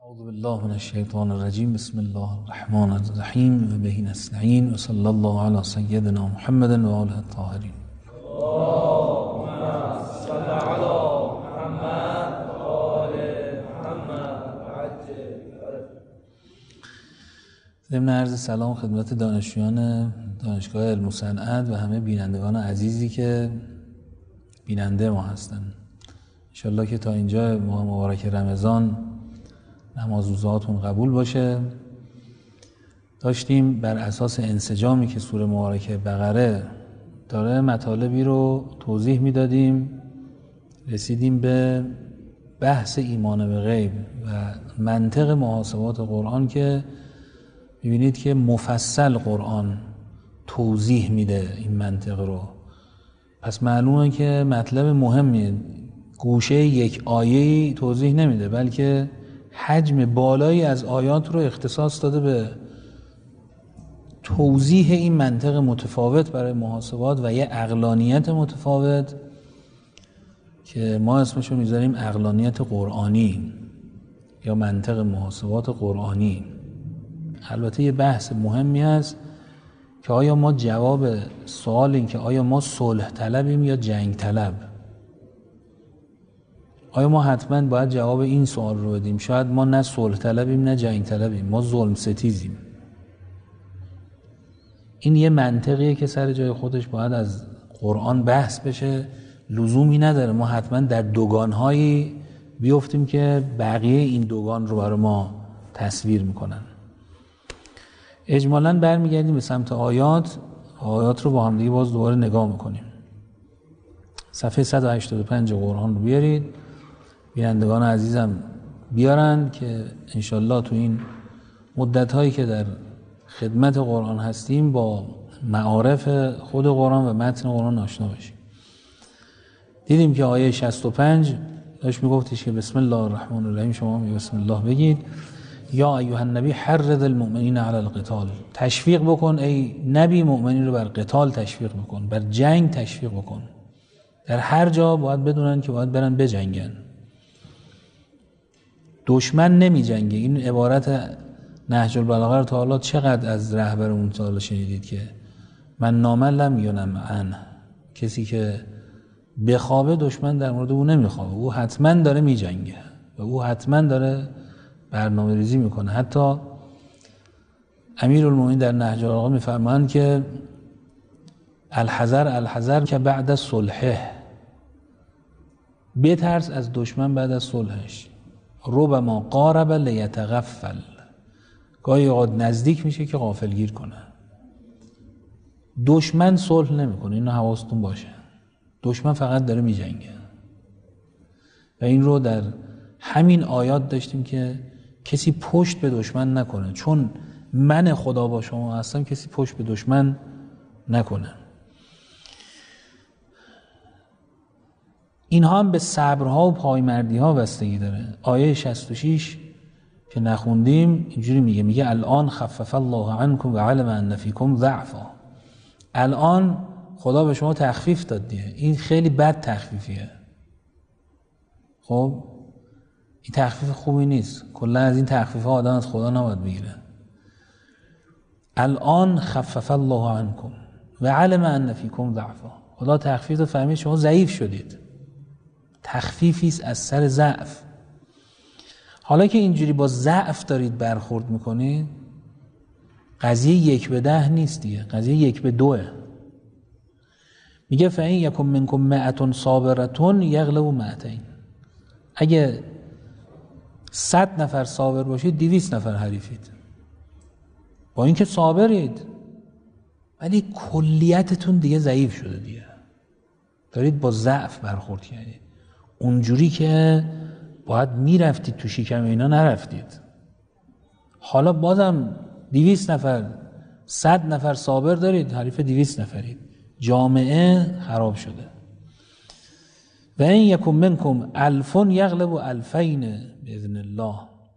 اعوذ بالله من الشیطان الرجیم. بسم الله الرحمن الرحیم و به نستعین و صلی الله علی سیدنا محمد و آله الطاهرین. اللهم صل علی محمد و آل محمد و عجل. ضمن عرض سلام خدمت دانشجویان دانشگاه علم و صنعت و همه بینندگان عزیزی که بیننده ما هستند. انشالله که تا اینجا ماه مبارک رمضان نماز روزهاتون قبول باشه. داشتیم بر اساس انسجامی که سوره مبارکه بقره داره مطالبی رو توضیح میدادیم، رسیدیم به بحث ایمان به غیب و منطق محاسبات قرآن که میبینید که مفصل قرآن توضیح میده این منطق رو. پس معلومه که مطلب مهمیه، گوشه یک آیه‌ای توضیح نمیده، بلکه حجم بالایی از آیات رو اختصاص داده به توضیح این منطق متفاوت برای محاسبات و یه عقلانیت متفاوت که ما اسمشو میذاریم عقلانیت قرآنی یا منطق محاسبات قرآنی. البته یه بحث مهمی هست که آیا ما جواب سوال این که آیا ما صلح طلبیم یا جنگ طلب، آیا ما حتما باید جواب این سوال رو بدیم؟ شاید ما نه صلح طلبیم نه جنگ طلبیم، ما ظلم ستیزیم. این یه منطقیه که سر جای خودش باید از قرآن بحث بشه. لزومی نداره ما حتما در دوگانهایی بیفتیم که بقیه این دوگان رو برای ما تصویر میکنن. اجمالاً برمیگردیم به سمت آیات رو با هم دیگه باز دوباره نگاه میکنیم. صفحه 185 قرآن رو بیارید، بینندگان عزیزم بیارن که انشالله تو این مدت‌هایی که در خدمت قرآن هستیم با معارف خود قرآن و متن قرآن آشنا بشیم. دیدیم که آیه 65 داشت میگفتش که بسم الله الرحمن الرحیم، شما می بسم الله بگید. یا ایها النبی حرض المؤمنین علی القتال، تشویق بکن ای نبی مؤمنین رو بر قتال تشویق بکن، بر جنگ تشویق بکن. در هر جا باید بدونن که باید برن بجنگن. دشمن نمی جنگه. این عبارت نهج البلاغه رو تا حالا چقدر از رهبرمون تا حالا شنیدید که من نام لم ینم عنه، کسی که بخوابه دشمن در مورد او نمیخوابه، او حتما داره می جنگه و او حتما داره برنامه ریزی میکنه. حتی امیرالمومنین در نهج البلاغه میفرمایند که الحذر که بعد از صلحه، بترس از دشمن بعد از صلحش. ربما قارب لیتغفل، گاهی اوقات نزدیک میشه که غافلگیر کنه. دشمن صلح نمیکنه، اینو حواستون باشه. دشمن فقط داره میجنگه و این رو در همین آیات داشتیم که کسی پشت به دشمن نکنه، چون من خدا با شما هستم، کسی پشت به دشمن نکنه. اینها هم به صبرها و پایمردیها بستگی داره. آیه 66 که نخوندیم اینجوری میگه الان خفف الله عنکم و علم ان فیکم ضعفا. الان خدا به شما تخفیف داد دیگه. این خیلی بد تخفیفیه. خب این تخفیف خوبی نیست. کلا از این تخفیف ها آدم از خدا نباید بگیره. الان خفف الله عنکم و علم ان فیکم ضعفا. خدا تخفیف داد، فهمید شما ضعیف شدید. تخفیفی است از سر ضعف. حالا که اینجوری با ضعف دارید برخورد میکنید، قضیه 1 به 10 نیست دیگه، قضیه 1 به 2. میگه فإن یکن منکم 100 صابرة یغلب 200. اگه 100 نفر صابر باشید 200 نفر حریفید. با اینکه صابرید ولی کلیتتون دیگه ضعیف شده دیگه، دارید با ضعف برخورد کردید. اونجوری که باید میرفتید تو شکم اینا نرفتید. حالا بازم 200 نفر 100 نفر صابر دارید، حریف 200 نفرید. جامعه خراب شده. و این یکم منکم 1000 یغلب 2000 باذن الله.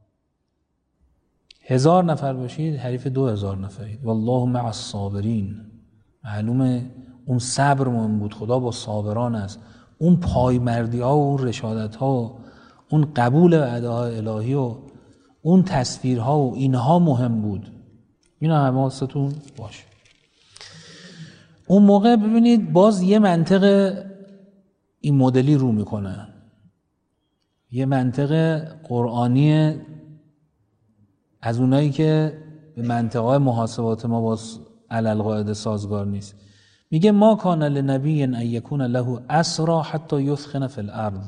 1000 نفر باشید حریف 2000 نفرید. والله مع الصابرین. معلومه اون صبر مهم بود. خدا با صابران است. اون پایمردی ها و اون رشادت ها و اون قبول وعده های الهی و اون تصویرها و اینها مهم بود. اینا حواستون باشه. اون موقع ببینید باز یه منطق این مدلی رو میکنه، یه منطق قرآنی از اونایی که به منطقه محاسبات ما باز علالقاعده سازگار نیست. میگه ما کان لنبی ان یکون له اسرا حتی یثخن فی الارض.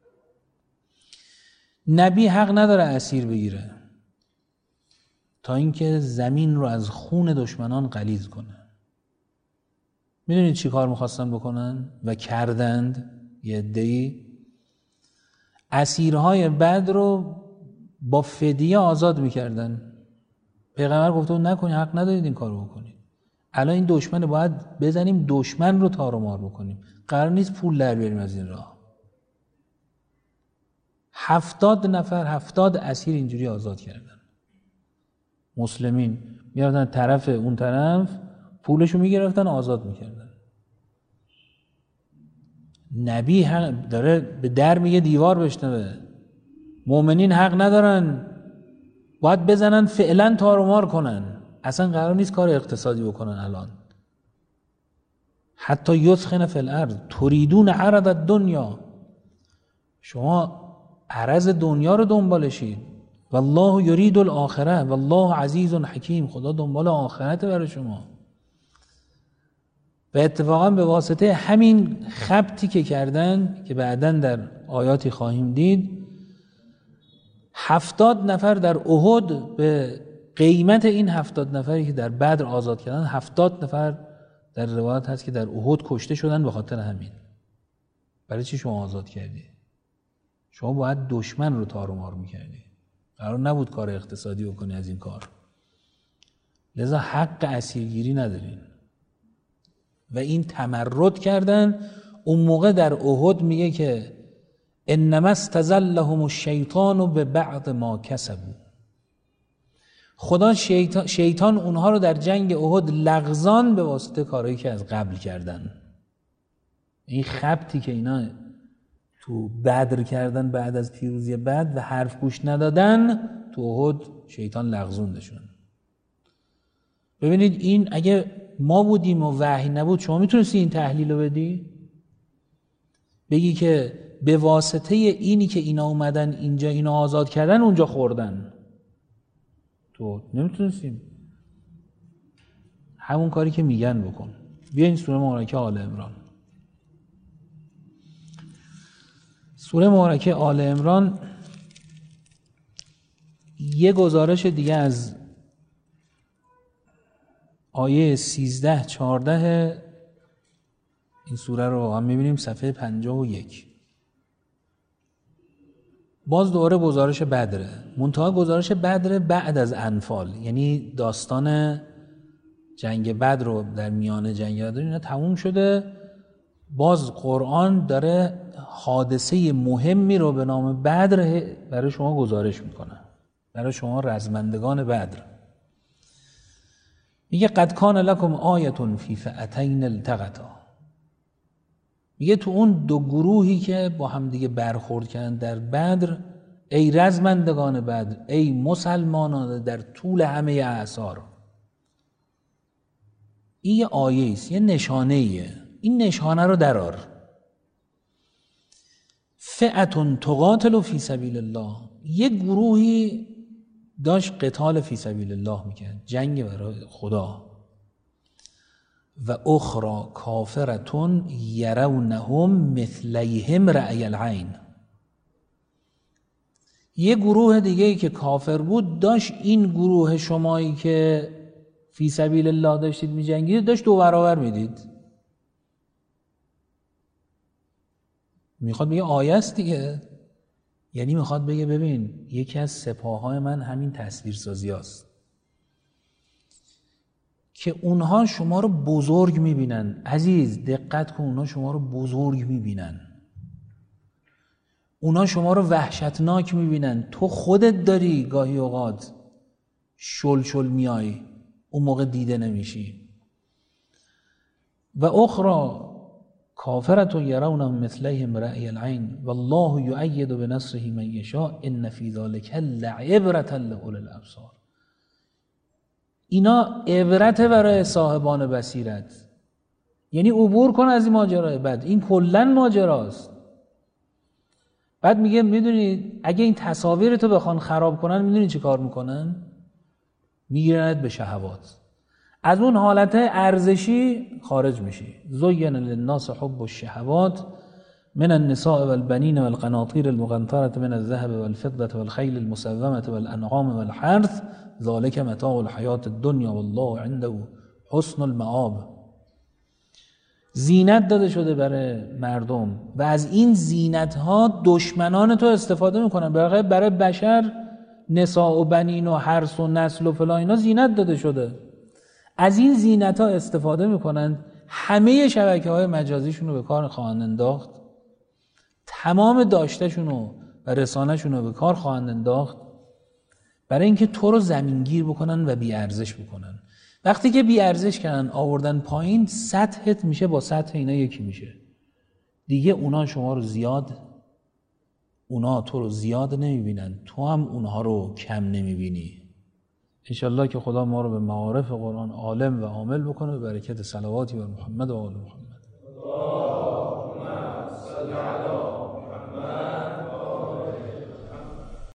نبی حق نداره اسیر بگیره تا اینکه زمین رو از خون دشمنان غلیظ کنه. میدونید چی کار میخواستن بکنن و کردند؟ یه عده‌ای اسیرهای بدر رو با فدیه آزاد میکردن. پیغمبر گفته نکنید، حق ندارید این کارو بکنید. الان این دشمن باید بزنیم، دشمن رو تار و مار بکنیم، قرار نیست پول در بیاریم از این راه. 70 نفر 70 اسیر اینجوری آزاد کردن. مسلمین میرفتن طرف اون طرف، پولشو میگرفتن، آزاد میکردن. نبی حق داره به در میگه دیوار بشنوه. مؤمنین حق ندارن، باید بزنن فعلا تار و مار کنن. اصلا قرار نیست کار اقتصادی بکنن الان. حتی یثخن فی الارض تریدون عرض الدنیا، شما عرض دنیا رو دنبالشید. والله یرید الاخره والله عزیز حکیم، خدا دنبال آخرت برای شما. و اتفاقا به واسطه همین خبطی که کردن که بعداً در آیاتی خواهیم دید، 70 نفر در احد به قیمت این 70 نفری که در بدر آزاد کردن، 70 نفر در روایت هست که در احد کشته شدن به خاطر همین. برای چی شما آزاد کردی؟ شما باید دشمن رو تار و مار میکردی، قرار نبود کار اقتصادی بکنی از این کار. لذا حق اسیرگیری ندارین. و این تمرد کردن. اون موقع در احد میگه که انما استزلهم الشیطان به بعض ما کسبوا. خدا شیطان اونها رو در جنگ احد لغزان به واسطه کارهایی که از قبل کردن. این خبطی که اینا تو بدر کردن بعد از پیروزی بدر و حرف گوش ندادن، تو احد شیطان لغزوندشون. ببینید این اگه ما بودیم و وحی نبود، شما میتونستی این تحلیل رو بدی؟ بگی که به واسطه اینی که اینا اومدن اینجا اینا آزاد کردن اونجا خوردن. تو نمیتونستیم. همون کاری که میگن بکن. بیا این سوره مبارکه آل عمران. سوره مبارکه آل عمران یه گزارش دیگه از آیه 13-14 این سوره رو هم میبینیم، صفحه 51. باز دوباره گزارش بدره، منتها گزارش بدره بعد از انفال، یعنی داستان جنگ بدر رو در میان جنگ بدر اینا تموم شده. باز قرآن داره حادثه مهمی رو به نام بدر برای شما گزارش میکنه، برای شما رزمندگان بدر. میگه قد کان لکم آیة فی فئتین التقطا. میگه تو اون دو گروهی که با هم دیگه برخورد کردن در بدر، ای رزمندگان بدر، ای مسلمانان در طول همه اعصار، این یه آیه است، یه نشانه ایه. این نشانه رو درار. فئتون تقاتل فی سبیل الله، یه گروهی داشت قتال فی سبیل الله میکرد، جنگ برای خدا. و اخرى کافرتون یرونهم مثلیهم رأی العین، یه گروه دیگه ای که کافر بود داشت این گروه شمایی که فی سبیل الله داشتید میجنگید داشت 2 برابر میدید. میخواد بگه آیه است دیگه، یعنی میخواد بگه ببین یکی از سپاههای من همین تصویرسازی هست که اونها شما رو بزرگ میبینن. عزیز دقت کن، اونها شما رو بزرگ میبینن، اونها شما رو وحشتناک میبینن. تو خودت داری گاهی اوقات شل میای، اون موقع دیده نمیشی. و اخرى کافرة یرونهم مثلیهم رأی العین والله یؤید بنصره من یشاء ان فی ذلک لعبرة لأولی الابصار. اینا عبرت برای صاحبان بصیرت، یعنی عبور کن از این ماجرای بد، این کلن ماجراست. بعد میگه میدونید اگه این تصاویر تو بخوان خراب کنن میدونید چی کار میکنن؟ میگیرند به شهوات، از اون حالت ارزشی خارج میشی. زین للناس حب الشهوات من النساء والبنین والقناطیر المقنطرة من الذهب والفضة والخیل المسومة والانعام والحرث ذلك متاع الحیاة الدنیا والله عنده حسن المآب. زینت داده شده برای مردم و از این زینت ها دشمنان تو استفاده میکنن. برای بشر نساء و بنین و حرث و نسل و فلان اینا زینت داده شده، از این زینت ها استفاده میکنن. همه شبکه های مجازیشون رو به کار خواهند انداخت، تمام داشتهشون و رسانهشون رو به کار خواهند انداخت برای اینکه تو رو زمینگیر بکنن و بیارزش بکنن. وقتی که بیارزش کردن آوردن پایین، سطحت میشه با سطح اینا یکی میشه دیگه. اونا تو رو زیاد نمیبینن، تو هم اونها رو کم نمیبینی. انشالله که خدا ما رو به معارف قرآن عالم و عامل بکنه به برکت صلواتی بر محمد و آل محمد.